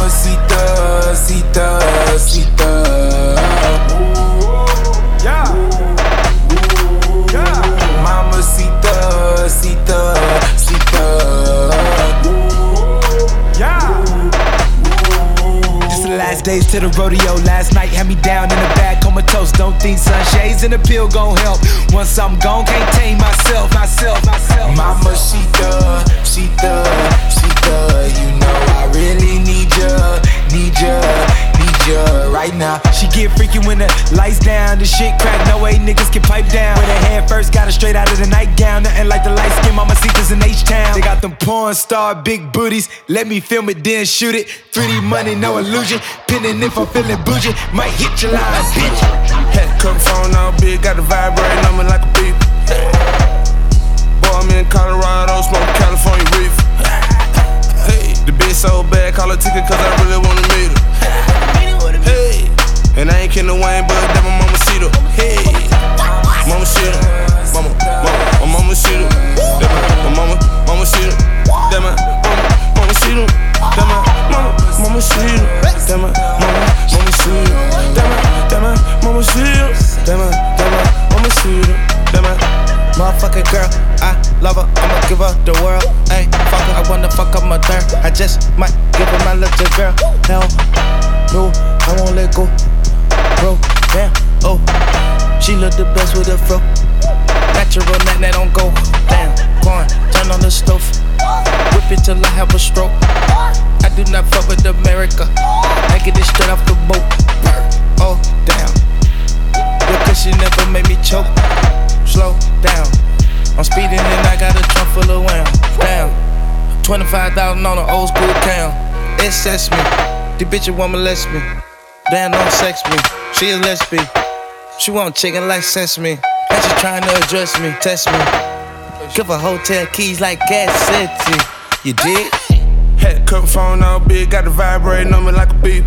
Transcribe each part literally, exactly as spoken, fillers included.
Mamacita, cita, cita. Yeah. Yeah. Mamacita, cita, cita. Yeah. Just the last days to the rodeo. Last night had me down in the bag, comatose. Don't think sunshades and a pill gon' help. Once I'm gone, can't tame myself, myself, myself. Mamacita, cita, cita. You know I really need ya, need ya, need ya right now. She get freaky when the lights down, the shit crack, no way niggas can pipe down. When her head first got her straight out of the nightgown, nothing like the light skin Mamacitas in H-Town. They got them porn star big booties, let me film it then shoot it. three D money, no illusion, pinning if I'm feeling bougie, might hit your line, bitch. Had to cut phone all big, got the vibrating on me like a beep. Boy, I'm in Colorado, smoking California reef. Hey, the bitch so bad, call her ticket cause I really wanna meet her. Hey, and I ain't kidding the Wayne, but that my mama see her. Hey, mama see her, mama, mama, my mama see her. That my, my mama, mama see her. That my mama, mama see her. That my mama, mama see her. That my mama, mama see her. That my, that my mama see her. That my, that my mama see her. That my motherfucking girl, I love her, I'ma give her the world. Ayy, fuck her, I wanna fuck up my third. I just might give her my little girl. Hell, no, I won't let go. Bro, damn, oh, she look the best with a fro. Natural, that that don't go. Damn, corn, turn on the stove. Whip it till I have a stroke. I do not fuck with America. I get it straight off the boat. Oh, damn, because she never made me choke. Slow down, I'm speeding and I got a trunk full of wham. Damn, twenty-five thousand on an old school cam. It sets me, the bitch a woman lets me. Damn, don't sex me, she a lesbian. She want chicken like sesame. And she trying to address me, test me. Give her hotel keys like Gas City. You dig? had to cut phone all big, got the vibrating on me like a beep.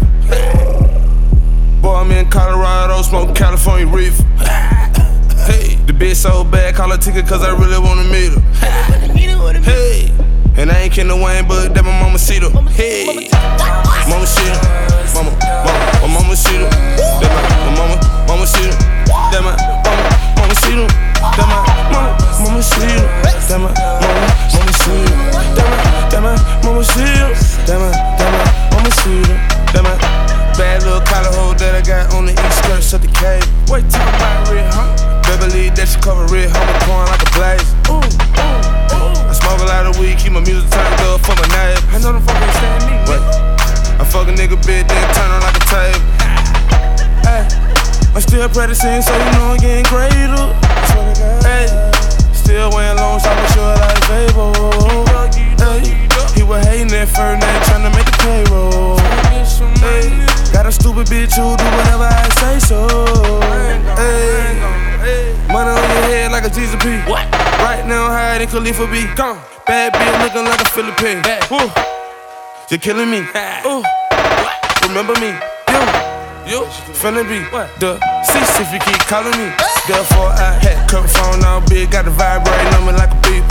Boy, I'm in Colorado, smoking California reef. Hey, the bitch so bad, call her ticket cause I really wanna meet her. Hey, and I ain't kidding the Wayne, but that my mama see her. Hey, mama see her, mama, mama, my mama see her. That my, my mama, mama see her. That my mama, mama see her. That my mama, mama see her. That my mama, mama see her. That my, that my mama see her. That my, that my mama see her. That my bad little collar hole that I got on the east skirt of the cave. Wait till I'm about real, huh? Beverly, that she cover red, homie pouring like a blaze. Ooh, ooh, ooh. I smoke a lot of weed, keep my music turned up for my neighbor. I know them fucking understand me. Wait, I fuck a nigga bit, then turn on like a tape. Hey, I'm still practicing, so you know I'm getting greater. Hey, still wearing long, so I'm sure like Fable. Hey, he was hating at first, now tryna make the payroll. Hey, got a stupid bitch who do whatever I say so. Hey, money on your head like a Jesus P. What? Right now, higher than Khalifa B. Gone. Bad bitch looking like a Philippine. Woo. You're killing me. Ooh. Remember me. You. You. Finna be the cease if you keep calling me. Therefore, I had cut phone all big, got the vibrating on me like a beep.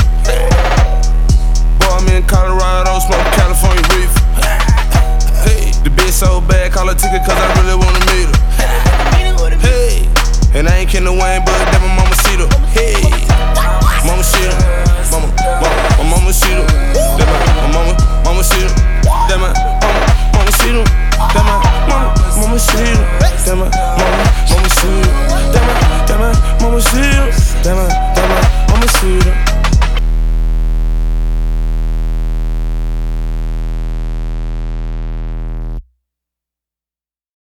Boy, I'm in Colorado, smoking California reef. Hey, the bitch so bad, call her ticket cause I really wanna meet her. Hey, and I ain't kidding the Wayne, but that my mama see her. Hey, mama see her, mama, mama, my mama see her. That my, my mama, mama see her. That my